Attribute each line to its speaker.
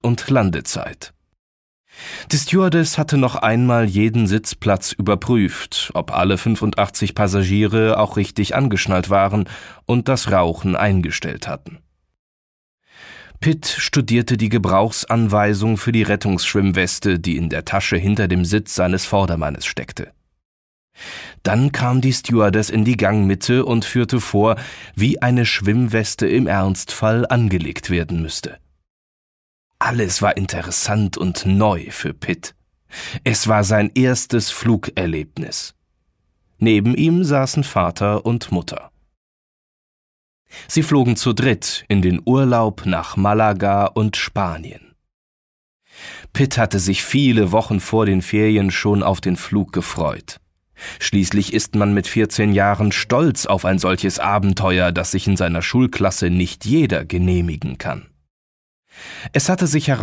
Speaker 1: und Landezeit. Die Stewardess hatte noch einmal jeden Sitzplatz überprüft, ob alle 85 Passagiere auch richtig angeschnallt waren und das Rauchen eingestellt hatten. Pitt studierte die Gebrauchsanweisung für die Rettungsschwimmweste, die in der Tasche hinter dem Sitz seines Vordermannes steckte. Dann kam die Stewardess in die Gangmitte und führte vor, wie eine Schwimmweste im Ernstfall angelegt werden müsste. Alles war interessant und neu für Pitt. Es war sein erstes Flugerlebnis. Neben ihm saßen Vater und Mutter. Sie flogen zu dritt in den Urlaub nach Malaga und Spanien. Pitt hatte sich viele Wochen vor den Ferien schon auf den Flug gefreut. Schließlich ist man mit 14 Jahren stolz auf ein solches Abenteuer, das sich in seiner Schulklasse nicht jeder genehmigen kann. Es hatte sich